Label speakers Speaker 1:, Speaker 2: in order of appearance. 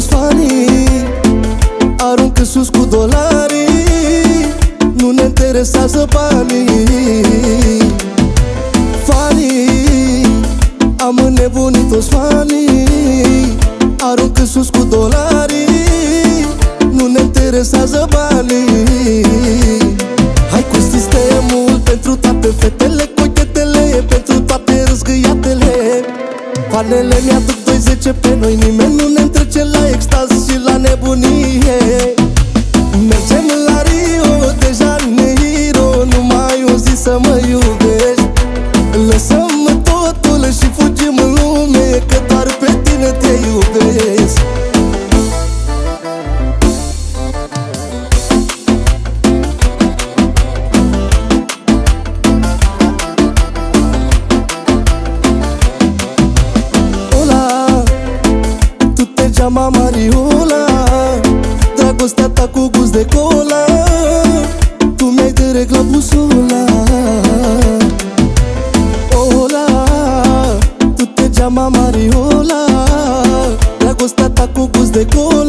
Speaker 1: fanii, aruncă sus cu dolarii, nu ne interesează banii. Fanii, am înnebunit toți fanii, aruncă sus cu dolarii, nu ne interesează banii. Hai cu sistemul pentru toate fetele cochetele, pentru toate răzgâiatele. Fanele mi-aduc 2-10 pe noi, nimeni nu ne întrece la extaz și la nebunie. Mergem la Rio de Janeiro, numai o zi să mă iubești. Lăsăm totul și fugim în lume, că doar pe tine te iubesc. Geama Mariola, dragostea ta cu gust de cola, tu mi-ai direct la busola. Ola, tu te geama Mariola, dragostea ta cu gust de cola,